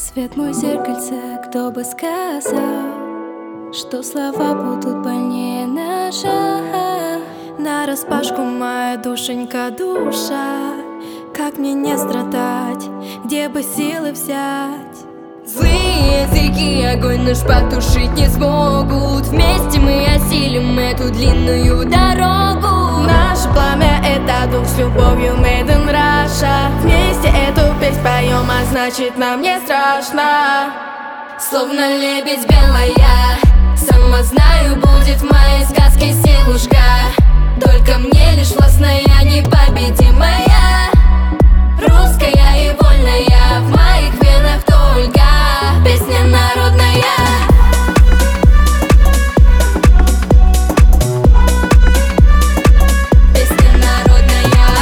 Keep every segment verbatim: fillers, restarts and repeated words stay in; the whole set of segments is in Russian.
Свет мой зеркальце, кто бы сказал, что слова будут больнее ножа. Нараспашку моя душенька, душа, как мне не страдать, где бы силы взять? Злые языки огонь наш потушить не смогут. Вместе мы осилим эту длинную дорогу. Наше пламя — это дух с любовью made in Russia. Вместе эту песнь поем, а значит нам не страшно. Словно лебедь белая, сама знаю, будет в моей сказке силушка. Только мне лишь властная, непобедимая, русская и вольная, в моих венах только песня народная. Песня народная.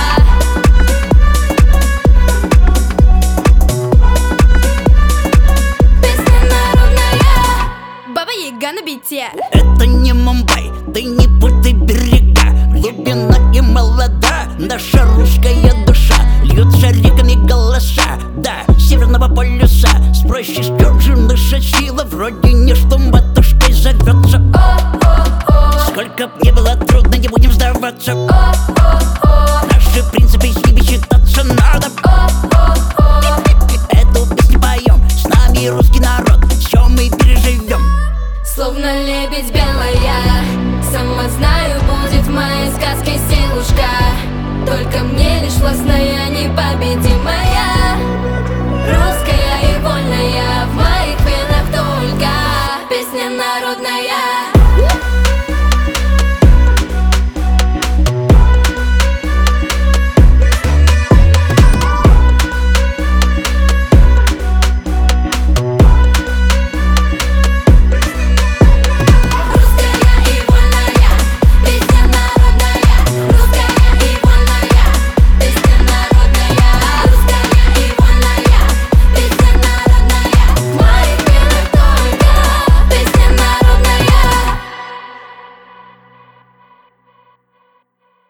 Песня народная. Баба-Яга на бите. Это не Мумбай, ты не путай берега. Глубина и молода, наша русская душа. Льются реками голоса, да, северного полюса. Спросишь, как же наша сила, вроде не что матушкой зовется. Сколько б не было трудно, не будем сдаваться.